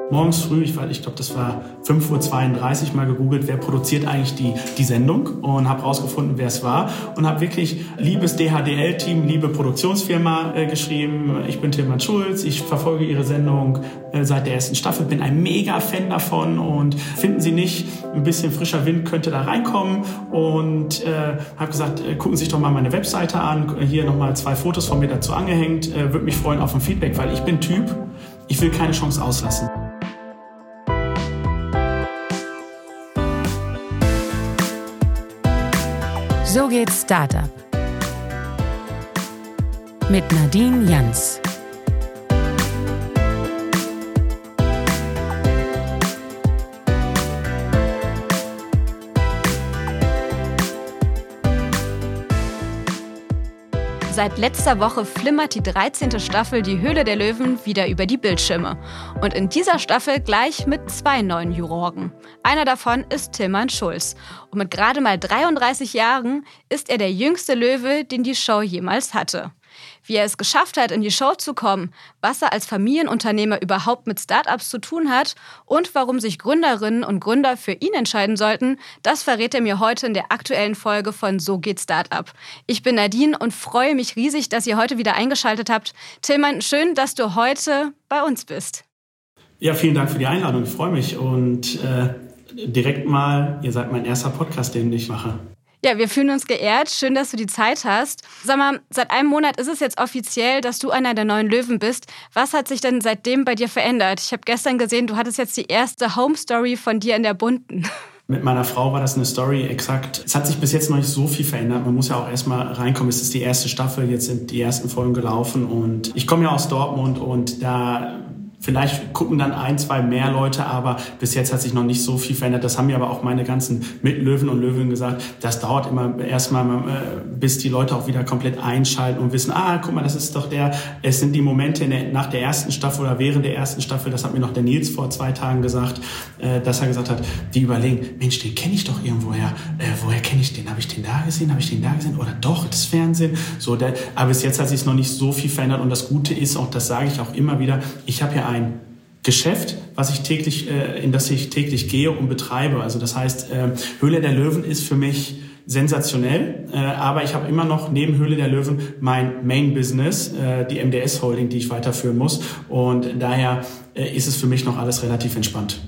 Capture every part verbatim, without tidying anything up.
morgens früh, ich, ich glaube, das war fünf Uhr zweiunddreißig, mal gegoogelt, wer produziert eigentlich die, die Sendung und habe rausgefunden, wer es war und habe wirklich liebes D H D L-Team, liebe Produktionsfirma äh, geschrieben. Ich bin Tilman Schulz, ich verfolge Ihre Sendung äh, seit der ersten Staffel, bin ein Mega-Fan davon und finden Sie nicht, ein bisschen frischer Wind könnte da reinkommen und äh, habe gesagt, äh, gucken Sie sich doch mal meine Webseite an, hier nochmal zwei Fotos von mir dazu angehängt, äh, würde mich freuen auf ein Feedback, weil ich bin Typ, ich will keine Chance auslassen. So geht's Startup. Mit Nadine Jans. Seit letzter Woche flimmert die dreizehnte Staffel Die Höhle der Löwen wieder über die Bildschirme. Und in dieser Staffel gleich mit zwei neuen Juroren. Einer davon ist Tilman Schulz. Und mit gerade mal dreiunddreißig Jahren ist er der jüngste Löwe, den die Show jemals hatte. Wie er es geschafft hat, in die Show zu kommen, was er als Familienunternehmer überhaupt mit Startups zu tun hat und warum sich Gründerinnen und Gründer für ihn entscheiden sollten, das verrät er mir heute in der aktuellen Folge von So geht Startup. Ich bin Nadine und freue mich riesig, dass ihr heute wieder eingeschaltet habt. Tilman, schön, dass du heute bei uns bist. Ja, vielen Dank für die Einladung. Ich freue mich und äh, direkt mal, ihr seid mein erster Podcast, den ich mache. Ja, wir fühlen uns geehrt. Schön, dass du die Zeit hast. Sag mal, seit einem Monat ist es jetzt offiziell, dass du einer der neuen Löwen bist. Was hat sich denn seitdem bei dir verändert? Ich habe gestern gesehen, du hattest jetzt die erste Home-Story von dir in der Bunten. Mit meiner Frau war das eine Story, exakt. Es hat sich bis jetzt noch nicht so viel verändert. Man muss ja auch erstmal reinkommen. Es ist die erste Staffel, jetzt sind die ersten Folgen gelaufen. Und ich komme ja aus Dortmund und da... Vielleicht gucken dann ein, zwei mehr Leute, aber bis jetzt hat sich noch nicht so viel verändert. Das haben mir aber auch meine ganzen Mitlöwen und Löwinnen gesagt. Das dauert immer erstmal, bis die Leute auch wieder komplett einschalten und wissen, ah, guck mal, das ist doch der, es sind die Momente in der, nach der ersten Staffel oder während der ersten Staffel, das hat mir noch der Nils vor zwei Tagen gesagt, dass er gesagt hat, die überlegen, Mensch, den kenne ich doch irgendwoher. Äh, woher kenne ich den? Habe ich den da gesehen? Habe ich den da gesehen? Oder doch, das Fernsehen? So, der, aber bis jetzt hat sich noch nicht so viel verändert und das Gute ist, auch das sage ich auch immer wieder, ich habe ja ein Geschäft, was ich täglich, äh, in das ich täglich gehe und betreibe. Also das heißt, äh, Höhle der Löwen ist für mich sensationell, äh, aber ich habe immer noch neben Höhle der Löwen mein Main Business, äh, die M D S Holding, die ich weiterführen muss. Und daher äh, ist es für mich noch alles relativ entspannt.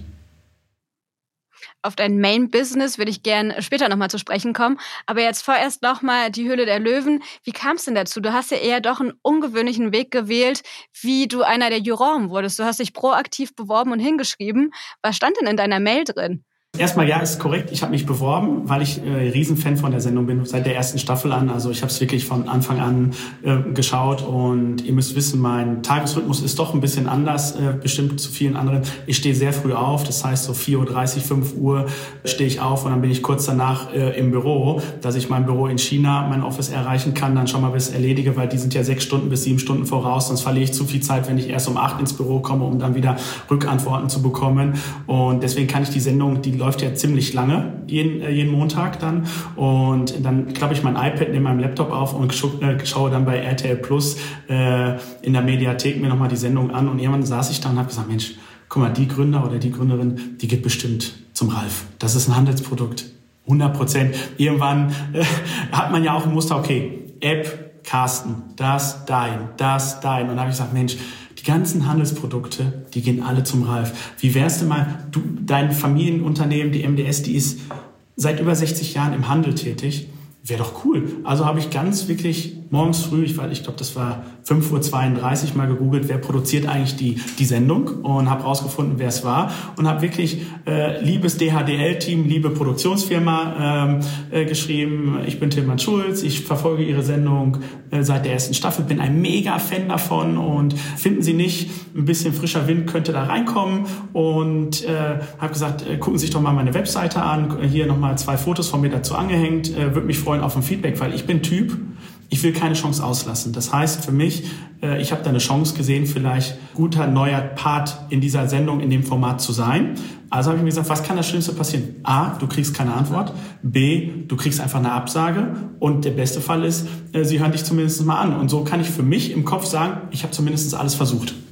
Auf dein Main-Business würde ich gerne später nochmal zu sprechen kommen. Aber jetzt vorerst nochmal die Höhle der Löwen. Wie kam es denn dazu? Du hast ja eher doch einen ungewöhnlichen Weg gewählt, wie du einer der Juroren wurdest. Du hast dich proaktiv beworben und hingeschrieben. Was stand denn in deiner Mail drin? Erstmal ja, ist korrekt. Ich habe mich beworben, weil ich äh, Riesenfan von der Sendung bin, seit der ersten Staffel an. Also ich habe es wirklich von Anfang an äh, geschaut und ihr müsst wissen, mein Tagesrhythmus ist doch ein bisschen anders, äh, bestimmt zu vielen anderen. Ich stehe sehr früh auf, das heißt so vier Uhr dreißig, fünf Uhr stehe ich auf und dann bin ich kurz danach äh, im Büro, dass ich mein Büro in China, mein Office erreichen kann, dann schon mal bis erledige, weil die sind ja sechs Stunden bis sieben Stunden voraus, sonst verliere ich zu viel Zeit, wenn ich erst um acht ins Büro komme, um dann wieder Rückantworten zu bekommen. Und deswegen kann ich die Sendung, die läuft ja ziemlich lange, jeden, jeden Montag dann. Und dann klappe ich mein iPad neben meinem Laptop auf und schaue dann bei R T L Plus äh, in der Mediathek mir nochmal die Sendung an. Und irgendwann saß ich da und habe gesagt, Mensch, guck mal, die Gründer oder die Gründerin, die geht bestimmt zum Ralf. Das ist ein Handelsprodukt. hundert Prozent. Irgendwann äh, hat man ja auch ein Muster, okay, App, Carsten, das, dein, das, dein. Und da habe ich gesagt, Mensch, die ganzen Handelsprodukte, die gehen alle zum Ralf. Wie wär's denn mal, du, dein Familienunternehmen, die M D S, die ist seit über sechzig Jahren im Handel tätig. Wäre doch cool. Also habe ich ganz wirklich morgens früh, ich, ich glaube, das war fünf Uhr zweiunddreißig, mal gegoogelt, wer produziert eigentlich die, die Sendung und habe rausgefunden, wer es war und habe wirklich äh, liebes D H D L-Team, liebe Produktionsfirma ähm, äh, geschrieben. Ich bin Tilman Schulz, ich verfolge Ihre Sendung äh, seit der ersten Staffel, bin ein Mega-Fan davon und finden Sie nicht, ein bisschen frischer Wind könnte da reinkommen und äh, habe gesagt, äh, gucken Sie sich doch mal meine Webseite an, hier nochmal zwei Fotos von mir dazu angehängt, äh, würde mich freuen auf ein Feedback, weil ich bin Typ, ich will keine Chance auslassen. Das heißt für mich, äh, ich habe da eine Chance gesehen, vielleicht guter neuer Part in dieser Sendung, in dem Format zu sein. Also habe ich mir gesagt, was kann das Schlimmste passieren? A, du kriegst keine Antwort. B, du kriegst einfach eine Absage. Und der beste Fall ist, äh, sie hören dich zumindest mal an. Und so kann ich für mich im Kopf sagen, ich habe zumindest alles versucht.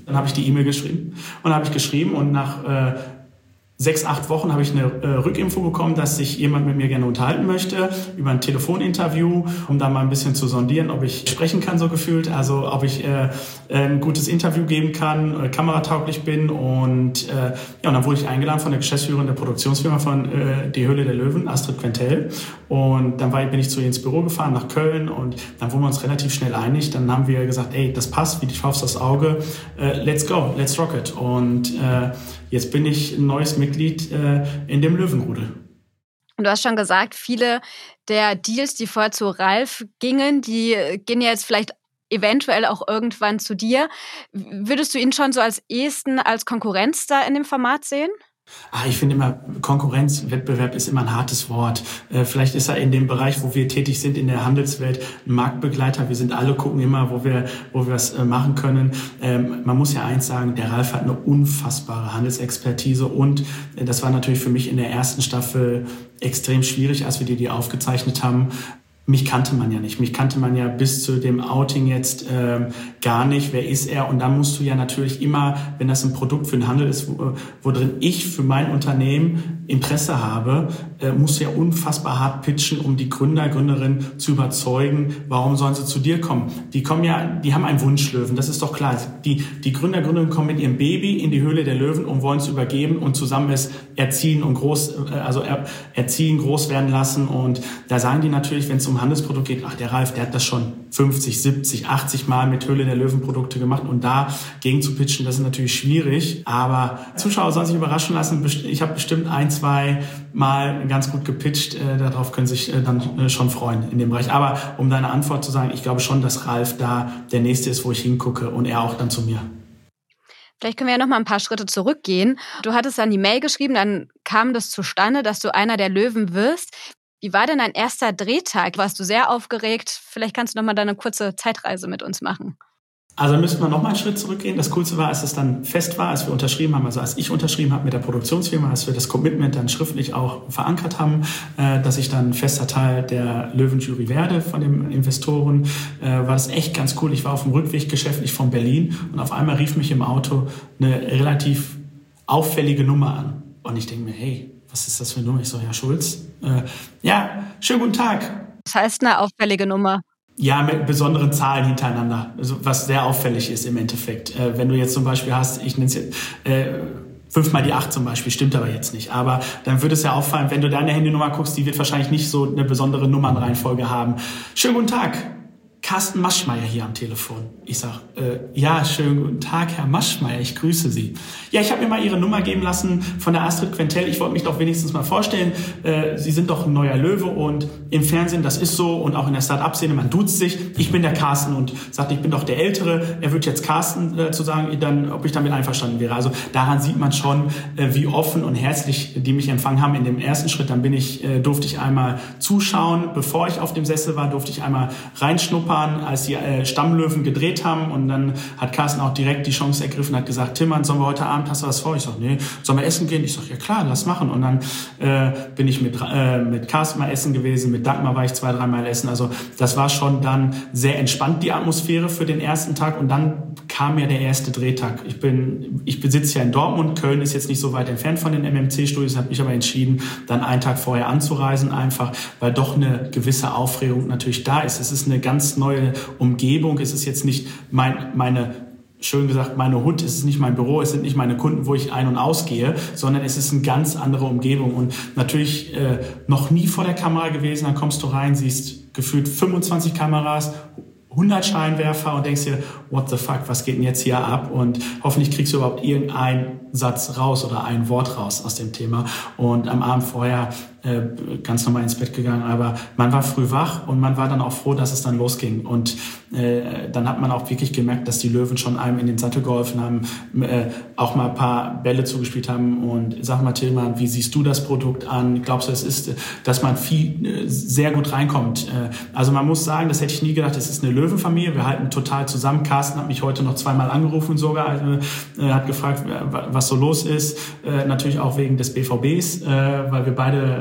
Dann habe ich die E-Mail geschrieben und habe ich geschrieben und nach äh, sechs, acht Wochen habe ich eine äh, Rückinfo bekommen, dass sich jemand mit mir gerne unterhalten möchte über ein Telefoninterview, um da mal ein bisschen zu sondieren, ob ich sprechen kann, so gefühlt, also ob ich äh, ein gutes Interview geben kann, äh, kameratauglich bin und äh, ja, und dann wurde ich eingeladen von der Geschäftsführerin der Produktionsfirma von äh, Die Höhle der Löwen, Astrid Quentel, und dann war, bin ich zu ihr ins Büro gefahren nach Köln und dann wurden wir uns relativ schnell einig, dann haben wir gesagt, ey, das passt wie die Faust aufs Auge, äh, let's go, let's rock it und äh, jetzt bin ich ein neues Mitglied äh, in dem Löwenrudel. Und du hast schon gesagt, viele der Deals, die vorher zu Ralf gingen, die gehen ja jetzt vielleicht eventuell auch irgendwann zu dir. Würdest du ihn schon so als ehesten als Konkurrenz da in dem Format sehen? Ah, ich finde immer, Konkurrenz, Wettbewerb ist immer ein hartes Wort. Äh, vielleicht ist er in dem Bereich, wo wir tätig sind, in der Handelswelt, ein Marktbegleiter. Wir sind alle, gucken immer, wo wir, wo wir was äh, machen können. Ähm, man muss ja eins sagen, der Ralf hat eine unfassbare Handelsexpertise und äh, das war natürlich für mich in der ersten Staffel extrem schwierig, als wir die, die aufgezeichnet haben. Mich kannte man ja nicht. Mich kannte man ja bis zu dem Outing jetzt ähm, gar nicht. Wer ist er? Und dann musst du ja natürlich immer, wenn das ein Produkt für den Handel ist, wo, wo drin ich für mein Unternehmen Interesse habe, äh, musst du ja unfassbar hart pitchen, um die Gründer, Gründerinnen zu überzeugen, warum sollen sie zu dir kommen? Die kommen ja, die haben einen Wunschlöwen, das ist doch klar. Die, die Gründer, Gründerinnen kommen mit ihrem Baby in die Höhle der Löwen und wollen es übergeben und zusammen es erziehen und groß, also er, erziehen, groß werden lassen. Und da sagen die natürlich, wenn es um Handelsprodukt geht, ach, der Ralf, der hat das schon fünfzig, siebzig, achtzig Mal mit Höhle der Löwen Produkte gemacht und da gegen zu pitchen, das ist natürlich schwierig, aber Zuschauer sollen sich überraschen lassen. Ich habe bestimmt ein, zwei Mal ganz gut gepitcht, äh, darauf können sich äh, dann äh, schon freuen in dem Bereich. Aber um deine Antwort zu sagen, ich glaube schon, dass Ralf da der Nächste ist, wo ich hingucke und er auch dann zu mir. Vielleicht können wir ja noch mal ein paar Schritte zurückgehen. Du hattest dann die Mail geschrieben, dann kam das zustande, dass du einer der Löwen wirst. Wie war denn dein erster Drehtag? Warst du sehr aufgeregt? Vielleicht kannst du noch mal da eine kurze Zeitreise mit uns machen. Also müssten wir noch mal einen Schritt zurückgehen. Das Coolste war, als es dann fest war, als wir unterschrieben haben, also als ich unterschrieben habe mit der Produktionsfirma, als wir das Commitment dann schriftlich auch verankert haben, äh, dass ich dann fester Teil der Löwenjury werde von den Investoren, äh, war das echt ganz cool. Ich war auf dem Rückweg geschäftlich von Berlin und auf einmal rief mich im Auto eine relativ auffällige Nummer an. Und ich denke mir, hey, was ist das für eine Nummer? Ich so, Herr Schulz, äh, ja, schönen guten Tag. Das heißt eine auffällige Nummer? Ja, mit besonderen Zahlen hintereinander, also was sehr auffällig ist im Endeffekt. Äh, wenn du jetzt zum Beispiel hast, ich nenne es jetzt äh, fünfmal die acht zum Beispiel, stimmt aber jetzt nicht. Aber dann würde es ja auffallen, wenn du deine Handynummer guckst, die wird wahrscheinlich nicht so eine besondere Nummernreihenfolge haben. Schönen guten Tag, Carsten Maschmeyer hier am Telefon. Ich sag, äh, ja, schönen guten Tag, Herr Maschmeyer, ich grüße Sie. Ja, ich habe mir mal Ihre Nummer geben lassen von der Astrid Quentel. Ich wollte mich doch wenigstens mal vorstellen, äh, Sie sind doch ein neuer Löwe und im Fernsehen, das ist so und auch in der Start-up-Szene, man duzt sich. Ich bin der Carsten und sagt, ich bin doch der Ältere. Er wird jetzt Carsten äh, zu sagen, dann, ob ich damit einverstanden wäre. Also daran sieht man schon, äh, wie offen und herzlich die mich empfangen haben in dem ersten Schritt. Dann bin ich, äh, durfte ich einmal zuschauen. Bevor ich auf dem Sessel war, durfte ich einmal reinschnuppern, als die äh, Stammlöwen gedreht haben und dann hat Carsten auch direkt die Chance ergriffen, hat gesagt, Tillmann, sollen wir heute Abend, hast du was vor? Ich sag, nee, sollen wir essen gehen? Ich sag, ja klar, lass machen. Und dann äh, bin ich mit äh, mit Carsten mal essen gewesen, mit Dagmar war ich zwei, dreimal essen. Also das war schon dann sehr entspannt, die Atmosphäre für den ersten Tag und dann kam ja der erste Drehtag. Ich bin, ich besitze ja in Dortmund, Köln ist jetzt nicht so weit entfernt von den M M C-Studios, habe mich aber entschieden, dann einen Tag vorher anzureisen, einfach, weil doch eine gewisse Aufregung natürlich da ist. Es ist eine ganz neue Umgebung. Es ist jetzt nicht mein, meine, schön gesagt, meine Hut, es ist nicht mein Büro, es sind nicht meine Kunden, wo ich ein- und ausgehe, sondern es ist eine ganz andere Umgebung und natürlich äh, noch nie vor der Kamera gewesen. Dann kommst du rein, siehst gefühlt fünfundzwanzig Kameras, hundert Scheinwerfer und denkst dir, what the fuck, was geht denn jetzt hier ab? Und hoffentlich kriegst du überhaupt irgendeinen Satz raus oder ein Wort raus aus dem Thema. Und am Abend vorher äh, ganz normal ins Bett gegangen, aber man war früh wach und man war dann auch froh, dass es dann losging. Und äh, dann hat man auch wirklich gemerkt, dass die Löwen schon einem in den Sattel geholfen haben, äh, auch mal ein paar Bälle zugespielt haben. Und sag mal, Tillmann, wie siehst du das Produkt an? Glaubst du, es ist, dass man viel äh, sehr gut reinkommt? Äh, also man muss sagen, das hätte ich nie gedacht, es ist eine Löwenfamilie. Wir halten total zusammen. Carsten hat mich heute noch zweimal angerufen sogar, also, äh, hat gefragt, was so los ist. Äh, natürlich auch wegen des B V Bs, äh, weil wir beide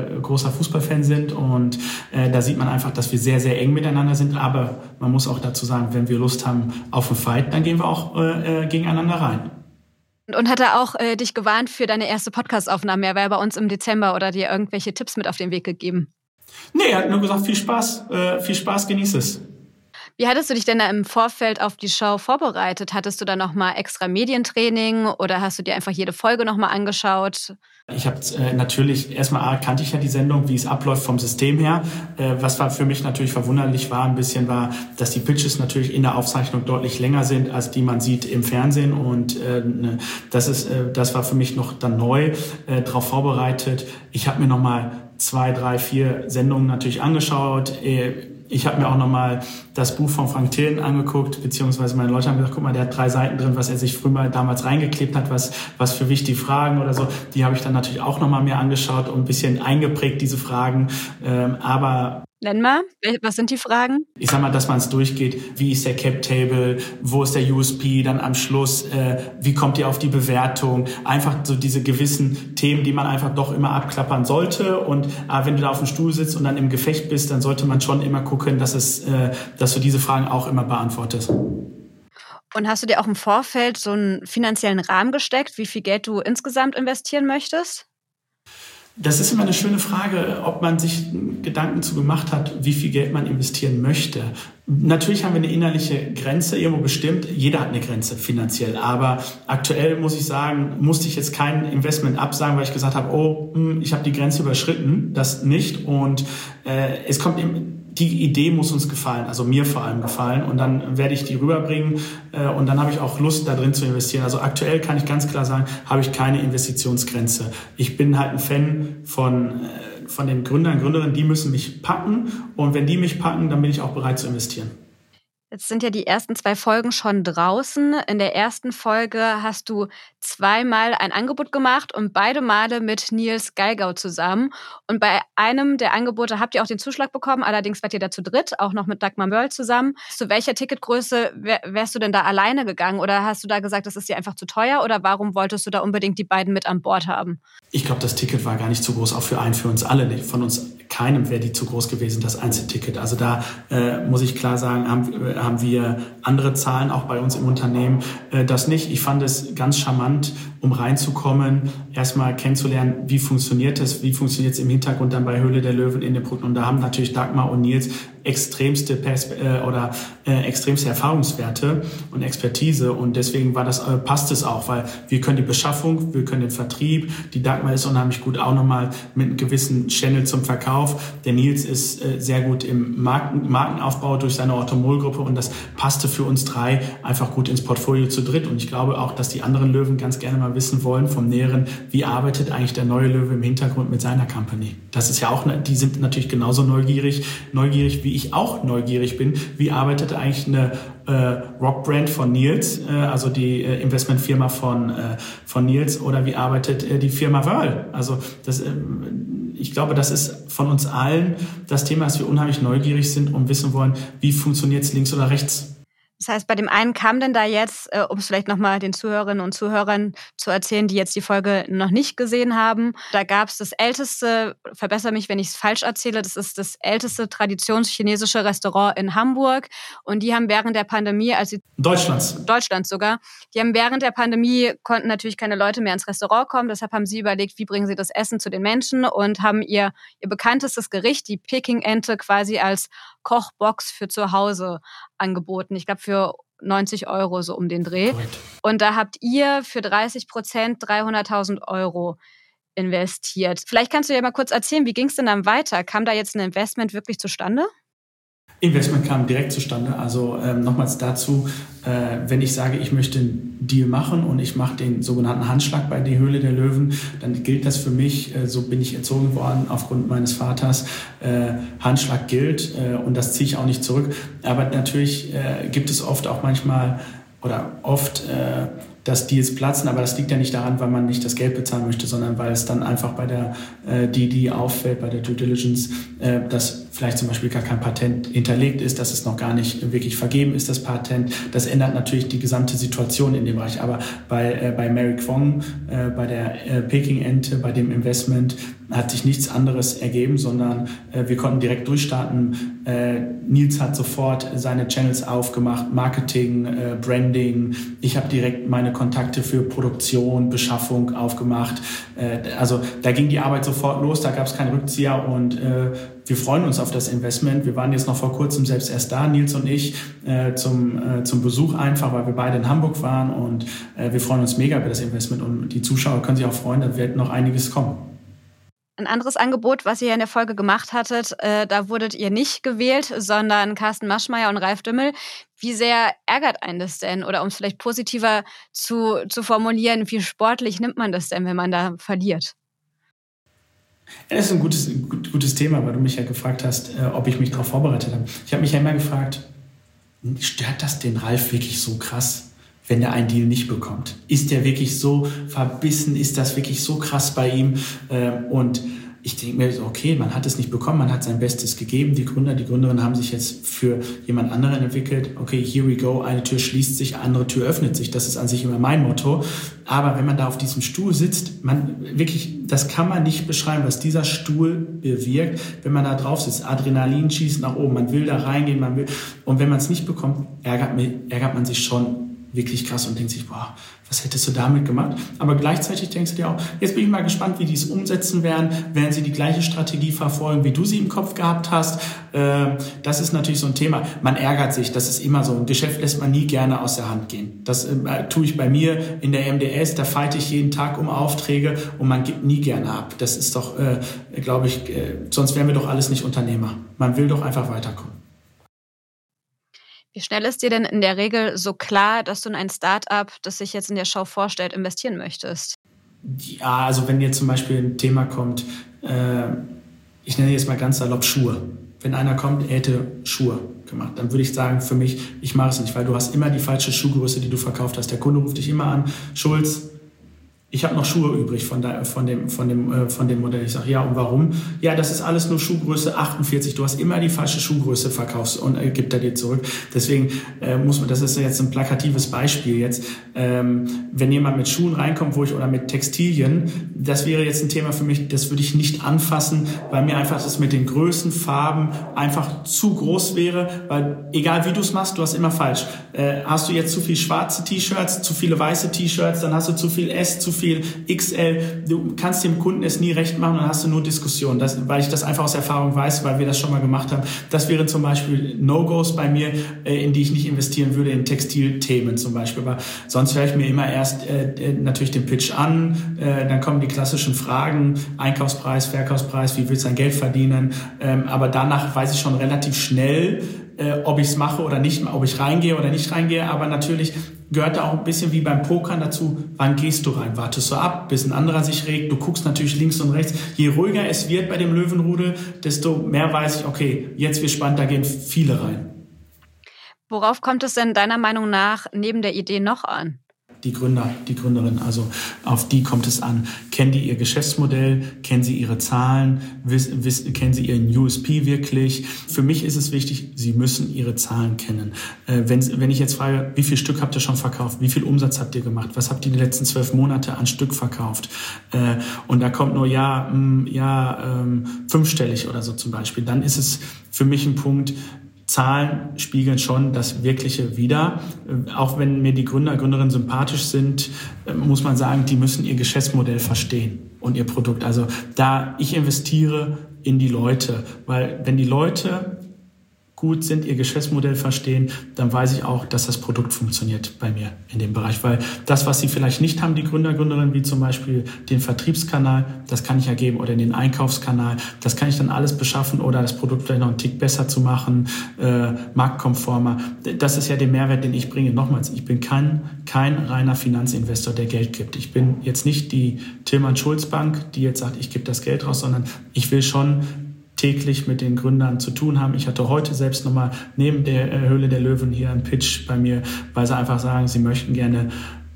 beide großer Fußballfan sind und äh, da sieht man einfach, dass wir sehr, sehr eng miteinander sind. Aber man muss auch dazu sagen, wenn wir Lust haben auf einen Fight, dann gehen wir auch äh, gegeneinander rein. Und hat er auch äh, dich gewarnt für deine erste Podcast-Aufnahme? Er war bei uns im Dezember oder dir irgendwelche Tipps mit auf den Weg gegeben? Nee, er hat nur gesagt, viel Spaß, äh, viel Spaß, genieß es. Wie hattest du dich denn da im Vorfeld auf die Show vorbereitet? Hattest du da nochmal extra Medientraining oder hast du dir einfach jede Folge nochmal angeschaut? Ich habe äh, natürlich, erstmal kannte ich ja die Sendung, wie es abläuft vom System her. Äh, was war für mich natürlich verwunderlich war, ein bisschen war, dass die Pitches natürlich in der Aufzeichnung deutlich länger sind, als die man sieht im Fernsehen. Und äh, das ist, äh, das war für mich noch dann neu, äh, darauf vorbereitet. Ich habe mir nochmal zwei, drei, vier Sendungen natürlich angeschaut. Äh, Ich habe mir auch nochmal das Buch von Frank Thelen angeguckt, beziehungsweise meine Leute haben gesagt, guck mal, der hat drei Seiten drin, was er sich früher mal damals reingeklebt hat, was was für wichtige Fragen oder so. Die habe ich dann natürlich auch nochmal mir angeschaut und ein bisschen eingeprägt, diese Fragen. Ähm, aber Nenn mal, was sind die Fragen? Ich sag mal, dass man es durchgeht. Wie ist der Cap-Table? Wo ist der U S P? Dann am Schluss, äh, wie kommt ihr auf die Bewertung? Einfach so diese gewissen Themen, die man einfach doch immer abklappern sollte. Und äh, wenn du da auf dem Stuhl sitzt und dann im Gefecht bist, dann sollte man schon immer gucken, dass es, äh, dass du diese Fragen auch immer beantwortest. Und hast du dir auch im Vorfeld so einen finanziellen Rahmen gesteckt, wie viel Geld du insgesamt investieren möchtest? Das ist immer eine schöne Frage, ob man sich Gedanken zu gemacht hat, wie viel Geld man investieren möchte. Natürlich haben wir eine innerliche Grenze irgendwo bestimmt. Jeder hat eine Grenze finanziell. Aber aktuell muss ich sagen, musste ich jetzt kein Investment absagen, weil ich gesagt habe, oh, ich habe die Grenze überschritten. Das nicht. Und äh, es kommt eben... Die Idee muss uns gefallen, also mir vor allem gefallen. Und dann werde ich die rüberbringen äh, und dann habe ich auch Lust, da drin zu investieren. Also aktuell kann ich ganz klar sagen, habe ich keine Investitionsgrenze. Ich bin halt ein Fan von, äh, von den Gründern, Gründerinnen, die müssen mich packen. Und wenn die mich packen, dann bin ich auch bereit zu investieren. Jetzt sind ja die ersten zwei Folgen schon draußen. In der ersten Folge hast du zweimal ein Angebot gemacht und beide Male mit Nils Geigau zusammen. Und bei einem der Angebote habt ihr auch den Zuschlag bekommen, allerdings wart ihr da zu dritt, auch noch mit Dagmar Mörl zusammen. Zu welcher Ticketgröße wärst du denn da alleine gegangen? Oder hast du da gesagt, das ist dir einfach zu teuer? Oder warum wolltest du da unbedingt die beiden mit an Bord haben? Ich glaube, das Ticket war gar nicht zu groß, auch für einen, für uns alle nicht. Von uns keinem wäre die zu groß gewesen, das Einzelticket. Also da äh, muss ich klar sagen, haben, haben wir andere Zahlen auch bei uns im Unternehmen. Äh, das nicht. Ich fand es ganz charmant, um reinzukommen, erstmal kennenzulernen, wie funktioniert es, wie funktioniert es im Hintergrund dann bei Höhle der Löwen in den Produkten. Und da haben natürlich Dagmar und Nils extremste Perspe- äh, oder äh, extremste Erfahrungswerte und Expertise und deswegen war das äh, passt es auch, weil wir können die Beschaffung, wir können den Vertrieb, die Dagmar ist unheimlich gut auch nochmal mit einem gewissen Channel zum Verkauf. Der Nils ist äh, sehr gut im Marken- Markenaufbau durch seine Orthomol-Gruppe und das passte für uns drei einfach gut ins Portfolio zu dritt und ich glaube auch, dass die anderen Löwen ganz gerne mal wissen wollen vom Näheren, wie arbeitet eigentlich der neue Löwe im Hintergrund mit seiner Company. Das ist ja auch, die sind natürlich genauso neugierig, neugierig wie ich auch neugierig bin. Wie arbeitet eigentlich eine äh, Rock-Brand von Nils, äh, also die äh, Investmentfirma von äh, von Nils, oder wie arbeitet äh, die Firma Wörl? Also das, äh, ich glaube, das ist von uns allen das Thema, dass wir unheimlich neugierig sind und wissen wollen, wie funktioniert es links oder rechts. Das heißt, bei dem einen kam denn da jetzt, äh, um es vielleicht nochmal den Zuhörerinnen und Zuhörern zu erzählen, die jetzt die Folge noch nicht gesehen haben, da gab es das älteste, verbessere mich, wenn ich es falsch erzähle, das ist das älteste traditionschinesische Restaurant in Hamburg und die haben während der Pandemie, als sie... Deutschlands. Deutschlands sogar. Die haben während der Pandemie, konnten natürlich keine Leute mehr ins Restaurant kommen, deshalb haben sie überlegt, wie bringen sie das Essen zu den Menschen und haben ihr, ihr bekanntestes Gericht, die Peking-Ente, quasi als Kochbox für zu Hause angeboten. Ich glaube für neunzig Euro so um den Dreh. Correct. Und da habt ihr für dreißig Prozent dreihunderttausend Euro investiert. Vielleicht kannst du ja mal kurz erzählen, wie ging es denn dann weiter? Kam da jetzt ein Investment wirklich zustande? Investment kam direkt zustande. Also ähm, nochmals dazu, äh, wenn ich sage, ich möchte einen Deal machen und ich mache den sogenannten Handschlag bei die Höhle der Löwen, dann gilt das für mich, äh, so bin ich erzogen worden aufgrund meines Vaters, äh, Handschlag gilt äh, und das ziehe ich auch nicht zurück. Aber natürlich äh, gibt es oft auch manchmal oder oft, äh, dass Deals platzen, aber das liegt ja nicht daran, weil man nicht das Geld bezahlen möchte, sondern weil es dann einfach bei der äh, D D auffällt, bei der Due Diligence, äh, dass vielleicht zum Beispiel gar kein Patent hinterlegt ist, dass es noch gar nicht wirklich vergeben ist, das Patent. Das ändert natürlich die gesamte Situation in dem Bereich. Aber bei, äh, bei Mary Kwong, äh, bei der äh, Peking-Ente, bei dem Investment hat sich nichts anderes ergeben, sondern äh, wir konnten direkt durchstarten. Äh, Nils hat sofort seine Channels aufgemacht, Marketing, äh, Branding. Ich habe direkt meine Kontakte für Produktion, Beschaffung aufgemacht. Äh, also da ging die Arbeit sofort los, da gab es keinen Rückzieher und äh, wir freuen uns auf das Investment. Wir waren jetzt noch vor kurzem selbst erst da, Nils und ich, äh, zum, äh, zum Besuch einfach, weil wir beide in Hamburg waren und äh, wir freuen uns mega über das Investment und die Zuschauer können sich auch freuen, da wird noch einiges kommen. Ein anderes Angebot, was ihr in der Folge gemacht hattet, äh, da wurdet ihr nicht gewählt, sondern Carsten Maschmeyer und Ralf Dümmel. Wie sehr ärgert einen das denn? Oder um es vielleicht positiver zu, zu formulieren, wie sportlich nimmt man das denn, wenn man da verliert? Ja, das ist ein gutes, ein gutes Thema, weil du mich ja gefragt hast, äh, ob ich mich darauf vorbereitet habe. Ich habe mich ja immer gefragt, stört das den Ralf wirklich so krass, wenn der einen Deal nicht bekommt? Ist der wirklich so verbissen? Ist das wirklich so krass bei ihm? Und ich denke mir, okay, man hat es nicht bekommen, man hat sein Bestes gegeben. Die Gründer, die Gründerinnen haben sich jetzt für jemand anderen entwickelt. Okay, here we go, eine Tür schließt sich, eine andere Tür öffnet sich. Das ist an sich immer mein Motto. Aber wenn man da auf diesem Stuhl sitzt, man wirklich, das kann man nicht beschreiben, was dieser Stuhl bewirkt, wenn man da drauf sitzt. Adrenalin schießt nach oben, man will da reingehen, man will. Und wenn man es nicht bekommt, ärgert, ärgert man sich schon wirklich krass und denkt sich, boah, was hättest du damit gemacht? Aber gleichzeitig denkst du dir auch, jetzt bin ich mal gespannt, wie die es umsetzen werden. Werden sie die gleiche Strategie verfolgen, wie du sie im Kopf gehabt hast? Das ist natürlich so ein Thema. Man ärgert sich, das ist immer so. Ein Geschäft lässt man nie gerne aus der Hand gehen. Das äh, tue ich bei mir in der M D S, da fight ich jeden Tag um Aufträge und man gibt nie gerne ab. Das ist doch, äh, glaube ich, äh, sonst wären wir doch alles nicht Unternehmer. Man will doch einfach weiterkommen. Wie schnell ist dir denn in der Regel so klar, dass du in ein Start-up, das sich jetzt in der Show vorstellt, investieren möchtest? Ja, also wenn jetzt zum Beispiel ein Thema kommt, äh, ich nenne jetzt mal ganz salopp Schuhe. Wenn einer kommt, er hätte Schuhe gemacht, dann würde ich sagen, für mich, ich mache es nicht, weil du hast immer die falsche Schuhgröße, die du verkauft hast. Der Kunde ruft dich immer an, Schulz, ich habe noch Schuhe übrig von, der, von, dem, von, dem, äh, von dem Modell. Ich sage, ja, und warum? Ja, das ist alles nur Schuhgröße achtundvierzig. Du hast immer die falsche Schuhgröße verkaufst und äh, gibt er dir zurück. Deswegen äh, muss man, das ist jetzt ein plakatives Beispiel jetzt. Ähm, wenn jemand mit Schuhen reinkommt, wo ich, oder mit Textilien, das wäre jetzt ein Thema für mich, das würde ich nicht anfassen, weil mir einfach das mit den Größen, Farben einfach zu groß wäre, weil egal wie du es machst, du hast immer falsch. Äh, hast du jetzt zu viel schwarze T-Shirts, zu viele weiße T-Shirts, dann hast du zu viel S, zu viel X L. Du kannst dem Kunden es nie recht machen, dann hast du nur Diskussionen. Das, weil ich das einfach aus Erfahrung weiß, weil wir das schon mal gemacht haben. Das wären zum Beispiel No-Gos bei mir, äh, in die ich nicht investieren würde, in Textilthemen zum Beispiel. Aber sonst höre ich mir immer erst äh, natürlich den Pitch an, äh, dann kommen die klassischen Fragen, Einkaufspreis, Verkaufspreis, wie willst du dein Geld verdienen? Ähm, aber danach weiß ich schon relativ schnell, äh, ob ich es mache oder nicht, ob ich reingehe oder nicht reingehe. Aber natürlich gehört da auch ein bisschen wie beim Pokern dazu, wann gehst du rein? Wartest du ab, bis ein anderer sich regt? Du guckst natürlich links und rechts. Je ruhiger es wird bei dem Löwenrudel, desto mehr weiß ich, okay, jetzt wird spannend, da gehen viele rein. Worauf kommt es denn deiner Meinung nach neben der Idee noch an? Die Gründer, die Gründerin, also auf die kommt es an. Kennen die ihr Geschäftsmodell? Kennen sie ihre Zahlen? Wiss, wiss, kennen sie ihren U S P wirklich? Für mich ist es wichtig, sie müssen ihre Zahlen kennen. Äh, wenn, wenn ich jetzt frage, wie viel Stück habt ihr schon verkauft? Wie viel Umsatz habt ihr gemacht? Was habt ihr die letzten zwölf Monate an Stück verkauft? Äh, und da kommt nur, ja, mh, ja, ähm, fünfstellig oder so zum Beispiel. Dann ist es für mich ein Punkt, Zahlen spiegeln schon das Wirkliche wider. Auch wenn mir die Gründer, Gründerinnen sympathisch sind, muss man sagen, die müssen ihr Geschäftsmodell verstehen und ihr Produkt. Also da ich investiere in die Leute, weil wenn die Leute gut sind, ihr Geschäftsmodell verstehen, dann weiß ich auch, dass das Produkt funktioniert bei mir in dem Bereich. Weil das, was sie vielleicht nicht haben, die Gründer, Gründerinnen, wie zum Beispiel den Vertriebskanal, das kann ich ja geben, oder den Einkaufskanal, das kann ich dann alles beschaffen oder das Produkt vielleicht noch einen Tick besser zu machen, äh, marktkonformer. Das ist ja der Mehrwert, den ich bringe. Nochmals, ich bin kein, kein reiner Finanzinvestor, der Geld gibt. Ich bin jetzt nicht die Tillmann-Schulz-Bank, die jetzt sagt, ich gebe das Geld raus, sondern ich will schon täglich mit den Gründern zu tun haben. Ich hatte heute selbst nochmal neben der Höhle der Löwen hier einen Pitch bei mir, weil sie einfach sagen, sie möchten gerne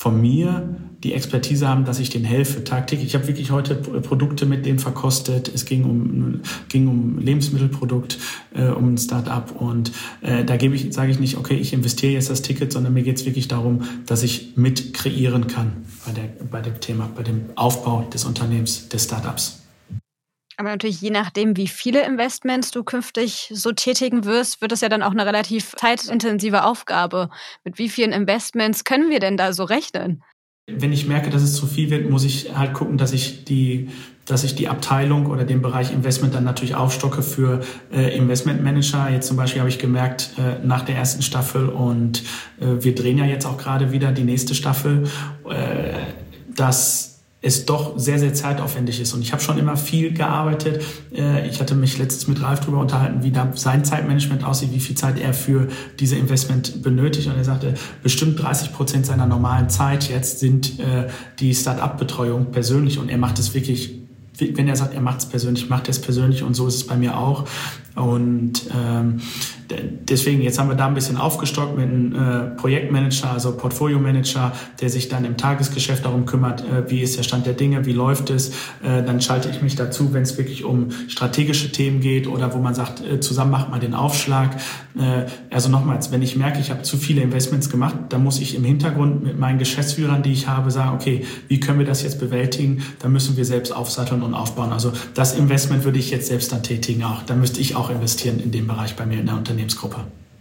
von mir die Expertise haben, dass ich denen helfe tagtäglich. Ich habe wirklich heute Produkte mit denen verkostet. Es ging um ging um Lebensmittelprodukt, äh, um ein Start-up und äh, da gebe ich sage ich nicht, okay, ich investiere jetzt das Ticket, sondern mir geht es wirklich darum, dass ich mit kreieren kann bei der bei dem Thema, bei dem Aufbau des Unternehmens, des Start-ups. Aber natürlich je nachdem, wie viele Investments du künftig so tätigen wirst, wird es ja dann auch eine relativ zeitintensive Aufgabe. Mit wie vielen Investments können wir denn da so rechnen? Wenn ich merke, dass es zu viel wird, muss ich halt gucken, dass ich die, dass ich die Abteilung oder den Bereich Investment dann natürlich aufstocke für äh, Investmentmanager. Jetzt zum Beispiel habe ich gemerkt, äh, nach der ersten Staffel und äh, wir drehen ja jetzt auch gerade wieder die nächste Staffel, äh, dass es doch sehr, sehr zeitaufwendig ist. Und ich habe schon immer viel gearbeitet. Ich hatte mich letztens mit Ralf darüber unterhalten, wie da sein Zeitmanagement aussieht, wie viel Zeit er für diese Investment benötigt. Und er sagte, bestimmt dreißig Prozent seiner normalen Zeit jetzt sind die Start-up-Betreuung persönlich. Und er macht es wirklich, wenn er sagt, er macht es persönlich, macht er es persönlich. Und so ist es bei mir auch. Und ähm, deswegen, jetzt haben wir da ein bisschen aufgestockt mit einem äh, Projektmanager, also Portfolio-Manager, der sich dann im Tagesgeschäft darum kümmert, äh, wie ist der Stand der Dinge, wie läuft es. Äh, dann schalte ich mich dazu, wenn es wirklich um strategische Themen geht oder wo man sagt, äh, zusammen macht man den Aufschlag. Äh, also nochmals, wenn ich merke, ich habe zu viele Investments gemacht, dann muss ich im Hintergrund mit meinen Geschäftsführern, die ich habe, sagen, okay, wie können wir das jetzt bewältigen? Da müssen wir selbst aufsatteln und aufbauen. Also das Investment würde ich jetzt selbst dann tätigen auch. Da müsste ich auch investieren in dem Bereich bei mir in der Unternehmensgruppe.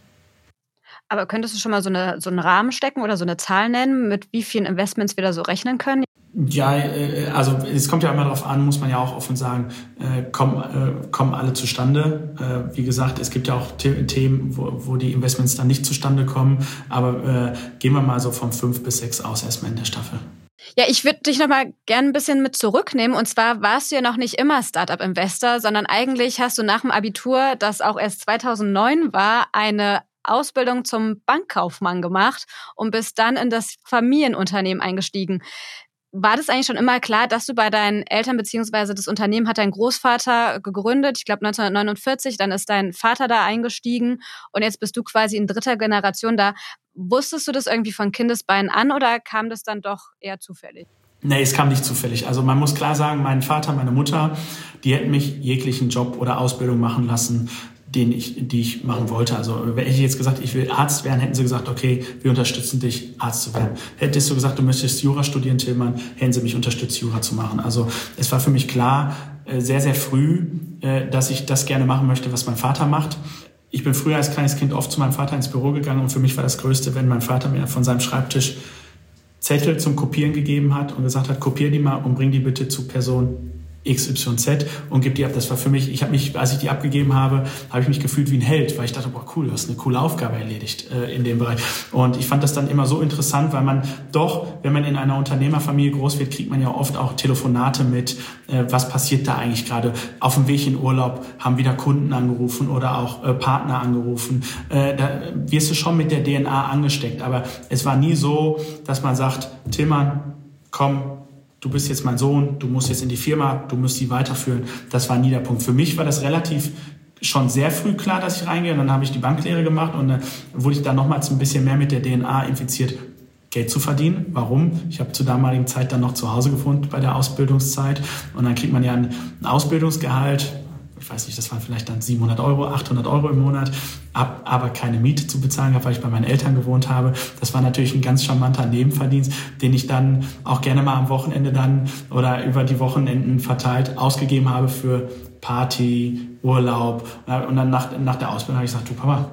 Aber könntest du schon mal so, eine, so einen Rahmen stecken oder so eine Zahl nennen, mit wie vielen Investments wir da so rechnen können? Ja, also es kommt ja immer darauf an, muss man ja auch offen sagen, äh, kommen, äh, kommen alle zustande. Äh, wie gesagt, es gibt ja auch The- Themen, wo, wo die Investments dann nicht zustande kommen. Aber äh, gehen wir mal so von fünf bis sechs aus erstmal in der Staffel. Ja, ich würde dich noch mal gerne ein bisschen mit zurücknehmen. Und zwar warst du ja noch nicht immer Startup-Investor, sondern eigentlich hast du nach dem Abitur, das auch erst zweitausendneun war, eine Ausbildung zum Bankkaufmann gemacht und bist dann in das Familienunternehmen eingestiegen. War das eigentlich schon immer klar, dass du bei deinen Eltern, beziehungsweise das Unternehmen hat dein Großvater gegründet, ich glaube neunzehnhundertneunundvierzig, dann ist dein Vater da eingestiegen und jetzt bist du quasi in dritter Generation da. Wusstest du das irgendwie von Kindesbeinen an oder kam das dann doch eher zufällig? Nee, es kam nicht zufällig. Also man muss klar sagen, mein Vater, meine Mutter, die hätten mich jeglichen Job oder Ausbildung machen lassen, den ich, die ich machen wollte. Also hätte ich jetzt gesagt, ich will Arzt werden, hätten sie gesagt, okay, wir unterstützen dich, Arzt zu werden. Hättest du gesagt, du möchtest Jura studieren, Tillmann, hätten sie mich unterstützt, Jura zu machen. Also es war für mich klar, sehr, sehr früh, dass ich das gerne machen möchte, was mein Vater macht. Ich bin früher als kleines Kind oft zu meinem Vater ins Büro gegangen und für mich war das Größte, wenn mein Vater mir von seinem Schreibtisch Zettel zum Kopieren gegeben hat und gesagt hat, kopier die mal und bring die bitte zu Person X Y Z und gib die ab. Das war für mich, ich habe mich, als ich die abgegeben habe, habe ich mich gefühlt wie ein Held, weil ich dachte, boah cool, du hast eine coole Aufgabe erledigt äh, in dem Bereich. Und ich fand das dann immer so interessant, weil man doch, wenn man in einer Unternehmerfamilie groß wird, kriegt man ja oft auch Telefonate mit, äh, was passiert da eigentlich gerade. Auf dem Weg in Urlaub haben wieder Kunden angerufen oder auch äh, Partner angerufen. Äh, da wirst du schon mit der D N A angesteckt. Aber es war nie so, dass man sagt, Tillmann, komm, du bist jetzt mein Sohn, du musst jetzt in die Firma, du musst sie weiterführen. Das war nie der Punkt. Für mich war das relativ schon sehr früh klar, dass ich reingehe. Und dann habe ich die Banklehre gemacht und dann wurde ich dann nochmals ein bisschen mehr mit der D N A infiziert, Geld zu verdienen. Warum? Ich habe zur damaligen Zeit dann noch zu Hause gewohnt bei der Ausbildungszeit. Und dann kriegt man ja ein Ausbildungsgehalt, ich weiß nicht, das waren vielleicht dann siebenhundert Euro, achthundert Euro im Monat, ab, aber keine Miete zu bezahlen habe, weil ich bei meinen Eltern gewohnt habe. Das war natürlich ein ganz charmanter Nebenverdienst, den ich dann auch gerne mal am Wochenende dann oder über die Wochenenden verteilt ausgegeben habe für Party, Urlaub. Und dann nach, nach der Ausbildung habe ich gesagt, du Papa,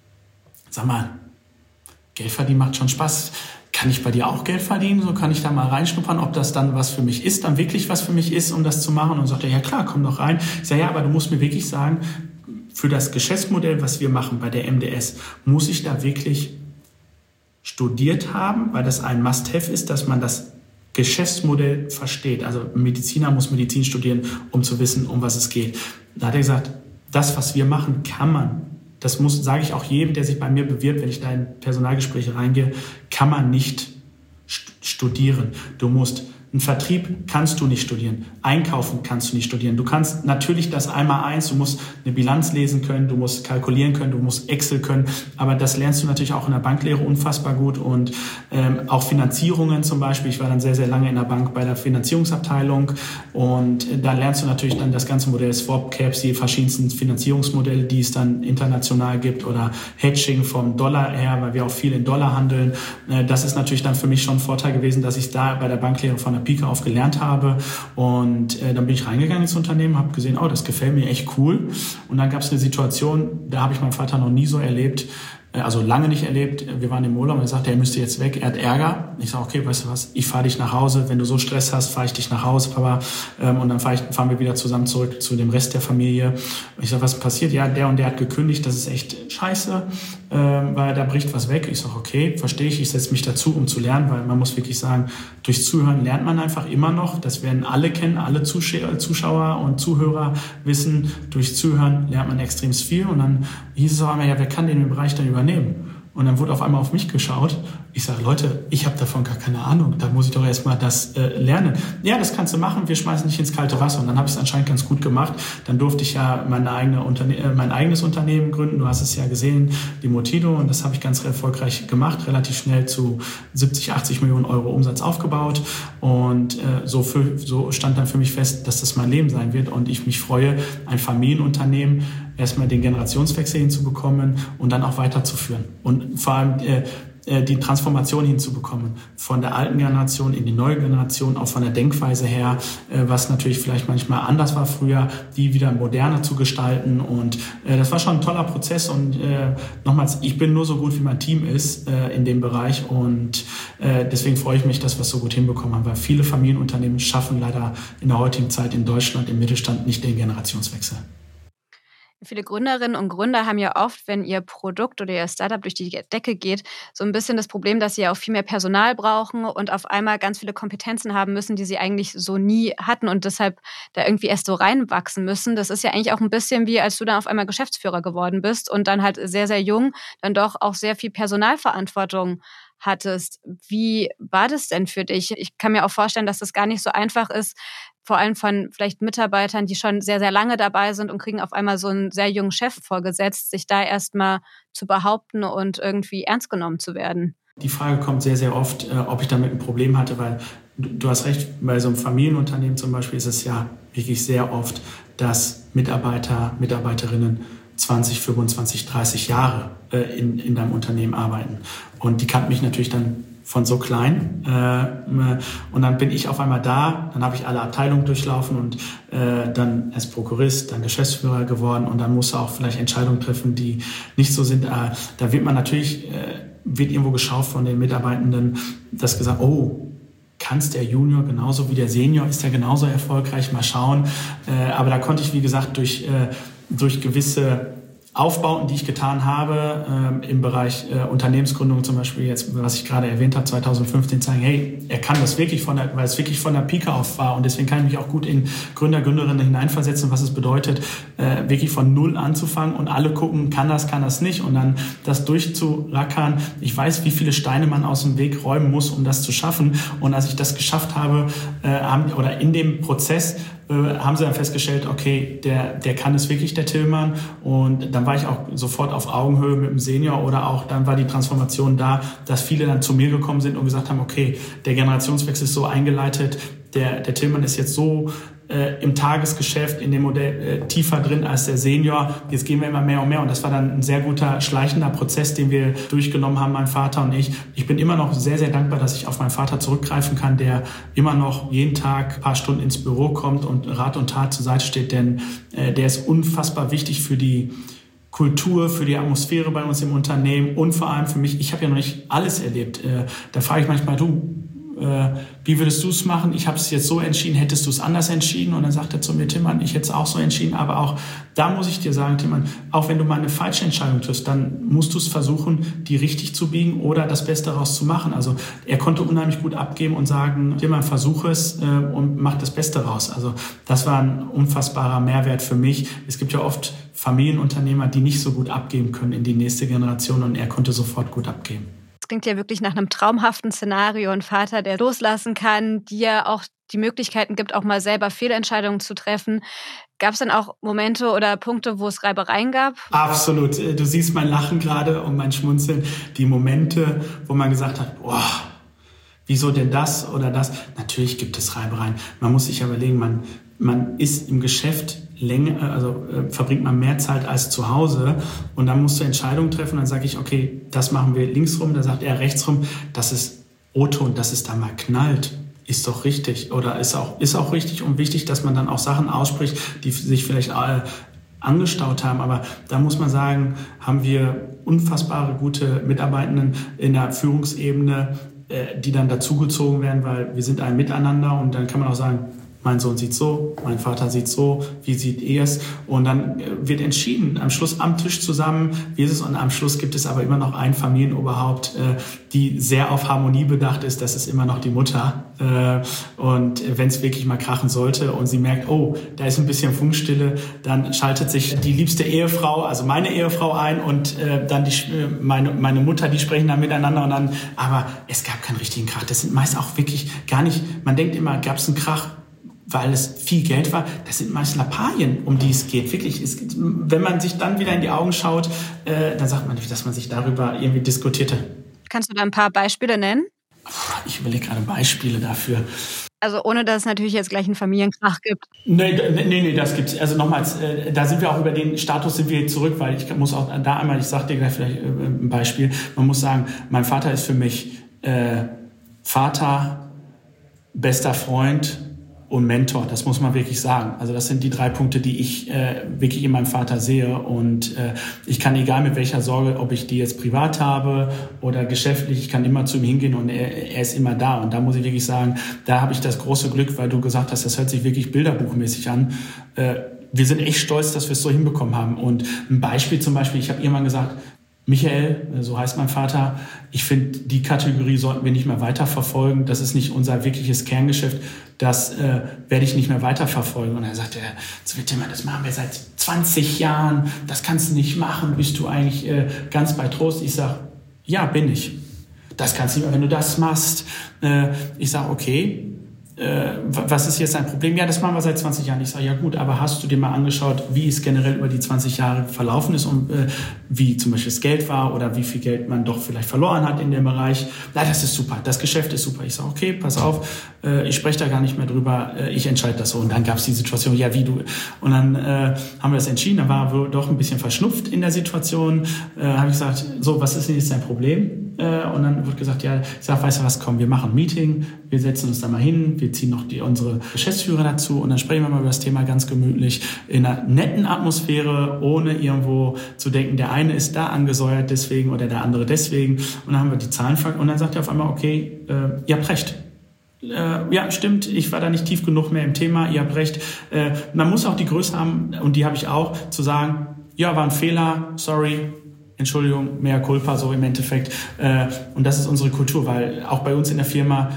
sag mal, Geld verdienen macht schon Spaß. Kann ich bei dir auch Geld verdienen? So kann ich da mal reinschnuppern, ob das dann was für mich ist, dann wirklich was für mich ist, um das zu machen. Und sagt er, ja klar, komm doch rein. Ich sage, ja, aber du musst mir wirklich sagen, für das Geschäftsmodell, was wir machen bei der M D S, muss ich da wirklich studiert haben, weil das ein Must-Have ist, dass man das Geschäftsmodell versteht. Also ein Mediziner muss Medizin studieren, um zu wissen, um was es geht. Da hat er gesagt, das, was wir machen, kann man. Das muss, sage ich auch jedem, der sich bei mir bewirbt, wenn ich da in Personalgespräche reingehe, kann man nicht st- studieren. Du musst Ein Vertrieb kannst du nicht studieren. Einkaufen kannst du nicht studieren. Du kannst natürlich das einmal eins, du musst eine Bilanz lesen können, du musst kalkulieren können, du musst Excel können. Aber das lernst du natürlich auch in der Banklehre unfassbar gut. Und ähm, auch Finanzierungen zum Beispiel. Ich war dann sehr, sehr lange in der Bank bei der Finanzierungsabteilung. Und äh, da lernst du natürlich dann das ganze Modell Swap Caps, die verschiedensten Finanzierungsmodelle, die es dann international gibt, oder Hedging vom Dollar her, weil wir auch viel in Dollar handeln. Äh, das ist natürlich dann für mich schon ein Vorteil gewesen, dass ich da bei der Banklehre von der Pike auf gelernt habe. Und äh, dann bin ich reingegangen ins Unternehmen, habe gesehen, oh, das gefällt mir echt cool. Und dann gab es eine Situation, da habe ich meinen Vater noch nie so erlebt, also lange nicht erlebt. Wir waren im Urlaub und er sagte, er müsste jetzt weg, er hat Ärger. Ich sage, okay, weißt du was, ich fahre dich nach Hause. Wenn du so Stress hast, fahre ich dich nach Hause, Papa. Und dann fahr ich, fahren wir wieder zusammen zurück zu dem Rest der Familie. Und ich sage, was passiert? Ja, der und der hat gekündigt, das ist echt scheiße, weil da bricht was weg. Ich sage, okay, verstehe ich, ich setze mich dazu, um zu lernen, weil man muss wirklich sagen, durch Zuhören lernt man einfach immer noch. Das werden alle kennen, alle Zuschauer und Zuhörer wissen, durch Zuhören lernt man extrem viel. Und dann hieß es auch einmal, ja, wer kann den Bereich dann übernehmen? Und dann wurde auf einmal auf mich geschaut. Ich sage, Leute, ich habe davon gar keine Ahnung. Da muss ich doch erstmal das äh, lernen. Ja, das kannst du machen. Wir schmeißen dich ins kalte Wasser. Und dann habe ich es anscheinend ganz gut gemacht. Dann durfte ich ja meine eigene Unterne- äh, mein eigenes Unternehmen gründen. Du hast es ja gesehen, die Motido. Und das habe ich ganz erfolgreich gemacht. Relativ schnell zu siebzig, achtzig Millionen Euro Umsatz aufgebaut. Und äh, so, für, so stand dann für mich fest, dass das mein Leben sein wird. Und ich mich freue, ein Familienunternehmen erstmal den Generationswechsel hinzubekommen und dann auch weiterzuführen. Und vor allem äh, die Transformation hinzubekommen. Von der alten Generation in die neue Generation, auch von der Denkweise her, äh, was natürlich vielleicht manchmal anders war früher, die wieder moderner zu gestalten. Und äh, das war schon ein toller Prozess. Und äh, nochmals, ich bin nur so gut, wie mein Team ist äh, in dem Bereich. Und äh, deswegen freue ich mich, dass wir es so gut hinbekommen haben, weil viele Familienunternehmen schaffen leider in der heutigen Zeit in Deutschland im Mittelstand nicht den Generationswechsel. Viele Gründerinnen und Gründer haben ja oft, wenn ihr Produkt oder ihr Startup durch die Decke geht, so ein bisschen das Problem, dass sie ja auch viel mehr Personal brauchen und auf einmal ganz viele Kompetenzen haben müssen, die sie eigentlich so nie hatten und deshalb da irgendwie erst so reinwachsen müssen. Das ist ja eigentlich auch ein bisschen wie, als du dann auf einmal Geschäftsführer geworden bist und dann halt sehr, sehr jung dann doch auch sehr viel Personalverantwortung hattest. Wie war das denn für dich? Ich kann mir auch vorstellen, dass das gar nicht so einfach ist, vor allem von vielleicht Mitarbeitern, die schon sehr, sehr lange dabei sind und kriegen auf einmal so einen sehr jungen Chef vorgesetzt, sich da erstmal zu behaupten und irgendwie ernst genommen zu werden. Die Frage kommt sehr, sehr oft, äh, ob ich damit ein Problem hatte, weil du, du hast recht, bei so einem Familienunternehmen zum Beispiel ist es ja wirklich sehr oft, dass Mitarbeiter, Mitarbeiterinnen zwanzig, fünfundzwanzig, dreißig Jahre äh, in, in deinem Unternehmen arbeiten. Und die kannten mich natürlich dann von so klein. Äh, und dann bin ich auf einmal da, dann habe ich alle Abteilungen durchlaufen und äh, dann als Prokurist, dann Geschäftsführer geworden und dann musst du auch vielleicht Entscheidungen treffen, die nicht so sind. Äh, da wird man natürlich, äh, wird irgendwo geschaut von den Mitarbeitenden, dass gesagt, oh, kannst der Junior genauso wie der Senior, ist der genauso erfolgreich, mal schauen. Äh, aber da konnte ich, wie gesagt, durch, äh, durch gewisse Aufbauten, die ich getan habe, äh, im Bereich äh, Unternehmensgründung zum Beispiel jetzt, was ich gerade erwähnt habe, zwanzig fünfzehn, zeigen, hey, er kann das wirklich von der, weil es wirklich von der Pike auf war und deswegen kann ich mich auch gut in Gründer, Gründerinnen hineinversetzen, was es bedeutet, äh, wirklich von Null anzufangen und alle gucken, kann das, kann das nicht und dann das durchzurackern. Ich weiß, wie viele Steine man aus dem Weg räumen muss, um das zu schaffen und als ich das geschafft habe, äh, haben, oder in dem Prozess, haben sie dann festgestellt, okay, der, der kann es wirklich, der Tillmann. Und dann war ich auch sofort auf Augenhöhe mit dem Senior oder auch dann war die Transformation da, dass viele dann zu mir gekommen sind und gesagt haben, okay, der Generationswechsel ist so eingeleitet, der, der Tillmann ist jetzt so äh, im Tagesgeschäft, in dem Modell äh, tiefer drin als der Senior. Jetzt gehen wir immer mehr und mehr und das war dann ein sehr guter, schleichender Prozess, den wir durchgenommen haben, mein Vater und ich. Ich bin immer noch sehr, sehr dankbar, dass ich auf meinen Vater zurückgreifen kann, der immer noch jeden Tag ein paar Stunden ins Büro kommt und Rat und Tat zur Seite steht, denn äh, der ist unfassbar wichtig für die Kultur, für die Atmosphäre bei uns im Unternehmen und vor allem für mich. Ich habe ja noch nicht alles erlebt. Äh, da frage ich manchmal, du, wie würdest du es machen? Ich habe es jetzt so entschieden, hättest du es anders entschieden? Und dann sagt er zu mir, Tillmann, ich hätte es auch so entschieden, aber auch da muss ich dir sagen, Tillmann, auch wenn du mal eine falsche Entscheidung triffst, dann musst du es versuchen, die richtig zu biegen oder das Beste daraus zu machen. Also er konnte unheimlich gut abgeben und sagen, Tillmann, versuch es äh, und mach das Beste raus. Also das war ein unfassbarer Mehrwert für mich. Es gibt ja oft Familienunternehmer, die nicht so gut abgeben können in die nächste Generation und er konnte sofort gut abgeben. klingt ja wirklich nach einem traumhaften Szenario. Ein Vater, der loslassen kann, dir auch die Möglichkeiten gibt, auch mal selber Fehlentscheidungen zu treffen. Gab es dann auch Momente oder Punkte, wo es Reibereien gab? Absolut. Du siehst mein Lachen gerade und mein Schmunzeln. Die Momente, wo man gesagt hat, boah, wieso denn das oder das? Natürlich gibt es Reibereien. Man muss sich überlegen, man, man ist im Geschäft länger, also äh, verbringt man mehr Zeit als zu Hause und dann musst du Entscheidungen treffen. Dann sage ich, okay, das machen wir links rum, da sagt er rechts rum. Das ist O-Ton, dass es da mal knallt. Ist doch richtig oder ist auch, ist auch richtig und wichtig, dass man dann auch Sachen ausspricht, die sich vielleicht äh, angestaut haben. Aber da muss man sagen, haben wir unfassbare gute Mitarbeitenden in der Führungsebene, äh, die dann dazugezogen werden, weil wir sind ein Miteinander und dann kann man auch sagen, mein Sohn sieht so, mein Vater sieht so, wie sieht er es? Und dann wird entschieden, am Schluss am Tisch zusammen, wie ist es? Und am Schluss gibt es aber immer noch ein Familienoberhaupt, die sehr auf Harmonie bedacht ist, das ist immer noch die Mutter. Und wenn es wirklich mal krachen sollte und sie merkt, oh, da ist ein bisschen Funkstille, dann schaltet sich die liebste Ehefrau, also meine Ehefrau ein und dann die, meine, meine Mutter, die sprechen dann miteinander und dann, aber es gab keinen richtigen Krach. Das sind meist auch wirklich gar nicht, man denkt immer, gab es einen Krach, weil es viel Geld war. Das sind meist Lappalien, um die es geht. Wirklich, es, wenn man sich dann wieder in die Augen schaut, äh, dann sagt man nicht, dass man sich darüber irgendwie diskutierte. Kannst du da ein paar Beispiele nennen? Ich überlege gerade Beispiele dafür. Also ohne, dass es natürlich jetzt gleich einen Familienkrach gibt. Nee, nee, nee, das gibt's. Also nochmals, äh, da sind wir auch über den Status sind wir zurück, weil ich muss auch da einmal, ich sag dir gleich vielleicht äh, ein Beispiel. Man muss sagen, mein Vater ist für mich äh, Vater, bester Freund und Mentor, das muss man wirklich sagen. Also das sind die drei Punkte, die ich äh, wirklich in meinem Vater sehe. Und äh, ich kann, egal mit welcher Sorge, ob ich die jetzt privat habe oder geschäftlich, ich kann immer zu ihm hingehen und er, er ist immer da. Und da muss ich wirklich sagen, da habe ich das große Glück, weil du gesagt hast, das hört sich wirklich bilderbuchmäßig an. Äh, wir sind echt stolz, dass wir es so hinbekommen haben. Und ein Beispiel zum Beispiel, ich habe irgendwann gesagt, Michael, so heißt mein Vater, ich finde, die Kategorie sollten wir nicht mehr weiterverfolgen. Das ist nicht unser wirkliches Kerngeschäft. Das äh, werde ich nicht mehr weiterverfolgen. Und er sagte, das machen wir seit zwanzig Jahren. Das kannst du nicht machen. Bist du eigentlich äh, ganz bei Trost? Ich sage, ja, bin ich. Das kannst du nicht mehr, wenn du das machst. Äh, ich sage, okay. Was ist jetzt dein Problem? Ja, das machen wir seit zwanzig Jahren. Ich sage, ja gut, aber hast du dir mal angeschaut, wie es generell über die zwanzig Jahre verlaufen ist und äh, wie zum Beispiel das Geld war oder wie viel Geld man doch vielleicht verloren hat in dem Bereich? Ja, das ist super, das Geschäft ist super. Ich sage, okay, pass auf, äh, ich spreche da gar nicht mehr drüber, äh, ich entscheide das so. Und dann gab es die Situation, ja, wie du. Und dann äh, haben wir das entschieden, dann war er doch ein bisschen verschnupft in der Situation. Äh, habe ich gesagt, so, was ist denn jetzt dein Problem? Und dann wird gesagt, ja, ich sag, weißt du was, komm, wir machen ein Meeting, wir setzen uns da mal hin, wir ziehen noch die, unsere Geschäftsführer dazu und dann sprechen wir mal über das Thema ganz gemütlich, in einer netten Atmosphäre, ohne irgendwo zu denken, der eine ist da angesäuert deswegen oder der andere deswegen. Und dann haben wir die Zahlen und dann sagt er auf einmal, okay, äh, ihr habt recht. Äh, ja, stimmt, ich war da nicht tief genug mehr im Thema, ihr habt recht. Äh, man muss auch die Größe haben, und die habe ich auch, zu sagen, ja, war ein Fehler, sorry, Entschuldigung, mea culpa, so im Endeffekt. Und das ist unsere Kultur, weil auch bei uns in der Firma,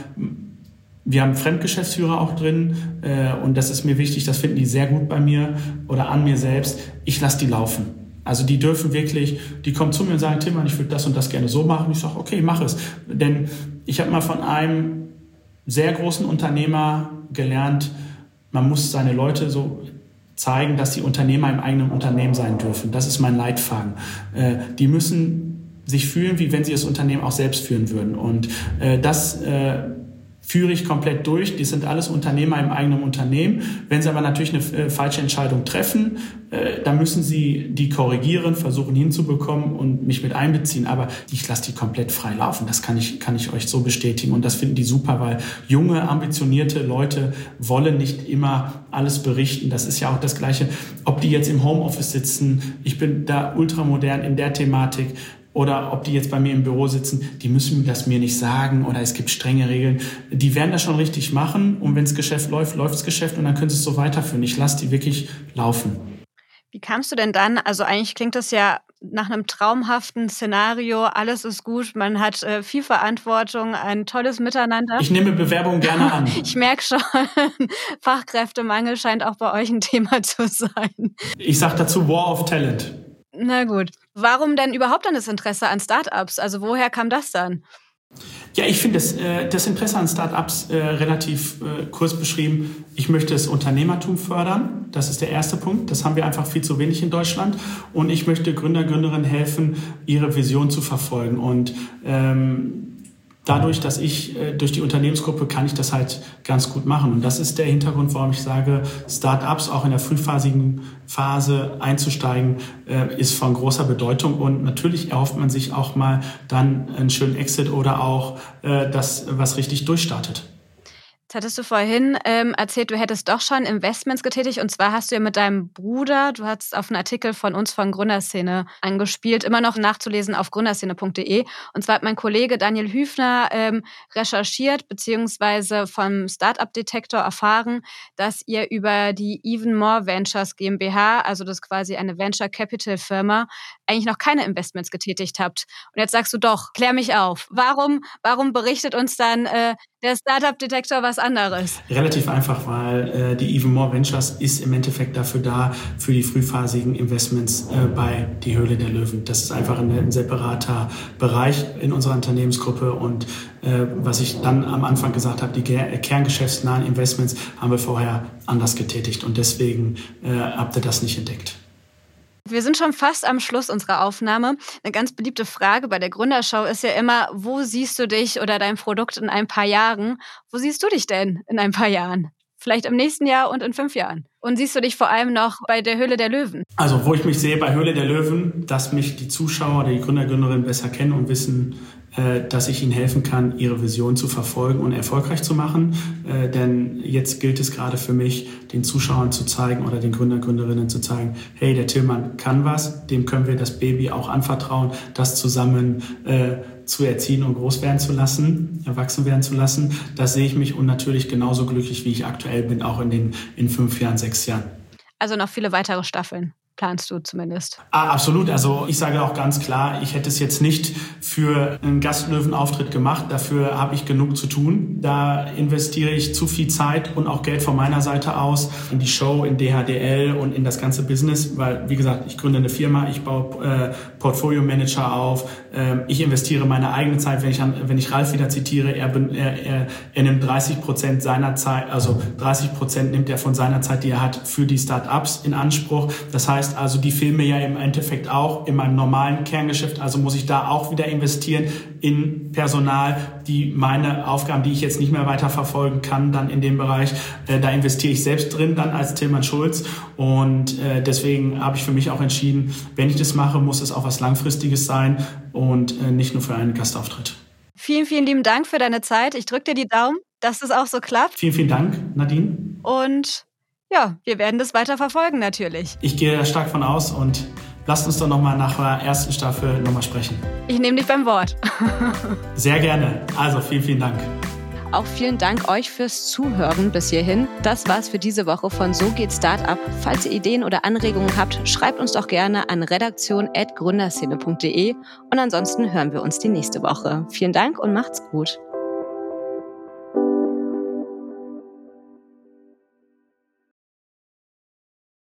wir haben Fremdgeschäftsführer auch drin und das ist mir wichtig, das finden die sehr gut bei mir oder an mir selbst. Ich lasse die laufen. Also die dürfen wirklich, die kommen zu mir und sagen, Tillmann, ich würde das und das gerne so machen. Ich sage, okay, mach es. Denn ich habe mal von einem sehr großen Unternehmer gelernt, man muss seine Leute so zeigen, dass die Unternehmer im eigenen Unternehmen sein dürfen. Das ist mein Leitfaden. Äh, die müssen sich fühlen, wie wenn sie das Unternehmen auch selbst führen würden. Und äh, das äh, führe ich komplett durch. Die sind alles Unternehmer im eigenen Unternehmen. Wenn sie aber natürlich eine äh, falsche Entscheidung treffen, äh, dann müssen sie die korrigieren, versuchen hinzubekommen und mich mit einbeziehen. Aber ich lasse die komplett frei laufen. Das kann ich, kann ich euch so bestätigen. Und das finden die super, weil junge, ambitionierte Leute wollen nicht immer alles berichten. Das ist ja auch das Gleiche, ob die jetzt im Homeoffice sitzen. Ich bin da ultramodern in der Thematik. Oder ob die jetzt bei mir im Büro sitzen, die müssen das mir nicht sagen oder es gibt strenge Regeln. Die werden das schon richtig machen und wenn das Geschäft läuft, läuft das Geschäft und dann können sie es so weiterführen. Ich lasse die wirklich laufen. Wie kamst du denn dann, also eigentlich klingt das ja nach einem traumhaften Szenario, alles ist gut, man hat äh, viel Verantwortung, ein tolles Miteinander. Ich nehme Bewerbungen gerne an. Ich merke schon, Fachkräftemangel scheint auch bei euch ein Thema zu sein. Ich sage dazu War of Talent. Na gut. Warum denn überhaupt dann das Interesse an Startups? Also woher kam das dann? Ja, ich finde das, das Interesse an Start-ups äh, relativ äh, kurz beschrieben. Ich möchte das Unternehmertum fördern. Das ist der erste Punkt. Das haben wir einfach viel zu wenig in Deutschland. Und ich möchte Gründer, Gründerinnen helfen, ihre Vision zu verfolgen. Und ähm, dadurch, dass ich, äh, durch die Unternehmensgruppe kann ich das halt ganz gut machen. Und das ist der Hintergrund, warum ich sage, Start-ups auch in der frühphasigen Phase einzusteigen, äh, ist von großer Bedeutung. Und natürlich erhofft man sich auch mal dann einen schönen Exit oder auch äh, das, was richtig durchstartet. Jetzt hattest du vorhin ähm, erzählt, du hättest doch schon Investments getätigt. Und zwar hast du ja mit deinem Bruder, du hast auf einen Artikel von uns von Gründerszene angespielt, immer noch nachzulesen auf gründerszene punkt de. Und zwar hat mein Kollege Daniel Hüfner ähm, recherchiert beziehungsweise vom Startup-Detektor erfahren, dass ihr über die Even More Ventures GmbH, also das ist quasi eine Venture-Capital-Firma, eigentlich noch keine Investments getätigt habt. Und jetzt sagst du doch, klär mich auf. Warum, warum berichtet uns dann äh, der Startup-Detektor was anderes? Relativ einfach, weil äh, die Even More Ventures ist im Endeffekt dafür da, für die frühphasigen Investments äh, bei die Höhle der Löwen. Das ist einfach ein, ein separater Bereich in unserer Unternehmensgruppe. Und äh, was ich dann am Anfang gesagt habe, die ger- kerngeschäftsnahen Investments haben wir vorher anders getätigt. Und deswegen äh, habt ihr das nicht entdeckt. Wir sind schon fast am Schluss unserer Aufnahme. Eine ganz beliebte Frage bei der Gründershow ist ja immer, wo siehst du dich oder dein Produkt in ein paar Jahren? Wo siehst du dich denn in ein paar Jahren? Vielleicht im nächsten Jahr und in fünf Jahren? Und siehst du dich vor allem noch bei der Höhle der Löwen? Also wo ich mich sehe bei Höhle der Löwen, dass mich die Zuschauer oder die Gründer, Gründerinnen besser kennen und wissen, dass ich ihnen helfen kann, ihre Vision zu verfolgen und erfolgreich zu machen. Denn jetzt gilt es gerade für mich, den Zuschauern zu zeigen oder den Gründer, Gründerinnen zu zeigen, hey, der Tillmann kann was, dem können wir das Baby auch anvertrauen, das zusammen äh, zu erziehen und groß werden zu lassen, erwachsen werden zu lassen. Das sehe ich mich und natürlich genauso glücklich, wie ich aktuell bin, auch in den in fünf Jahren, sechs Jahren. Also noch viele weitere Staffeln. Planst du zumindest? Ah, absolut. Also ich sage auch ganz klar, ich hätte es jetzt nicht für einen Gastlöwenauftritt gemacht. Dafür habe ich genug zu tun. Da investiere ich zu viel Zeit und auch Geld von meiner Seite aus in die Show, in D H D L und in das ganze Business. Weil, wie gesagt, ich gründe eine Firma, ich baue äh, Portfolio-Manager auf. Ähm, ich investiere meine eigene Zeit. Wenn ich, an, wenn ich Ralf wieder zitiere, er, er, er, er nimmt dreißig Prozent seiner Zeit, also dreißig Prozent nimmt er von seiner Zeit, die er hat, für die Start-ups in Anspruch. Das heißt, also die filme ja im Endeffekt auch in meinem normalen Kerngeschäft, also muss ich da auch wieder investieren in Personal, die meine Aufgaben, die ich jetzt nicht mehr weiter verfolgen kann, dann in dem Bereich, äh, da investiere ich selbst drin dann als Tillmann Schulz und äh, deswegen habe ich für mich auch entschieden, wenn ich das mache, muss es auch was Langfristiges sein und äh, nicht nur für einen Gastauftritt. Vielen, vielen lieben Dank für deine Zeit. Ich drücke dir die Daumen, dass das auch so klappt. Vielen, vielen Dank, Nadine. Und ja, wir werden das weiter verfolgen natürlich. Ich gehe da stark von aus und lasst uns doch nochmal nach der ersten Staffel nochmal sprechen. Ich nehme dich beim Wort. Sehr gerne. Also vielen, vielen Dank. Auch vielen Dank euch fürs Zuhören bis hierhin. Das war's für diese Woche von So geht Startup. Falls ihr Ideen oder Anregungen habt, schreibt uns doch gerne an redaktion at gründerszene punkt de und ansonsten hören wir uns die nächste Woche. Vielen Dank und macht's gut.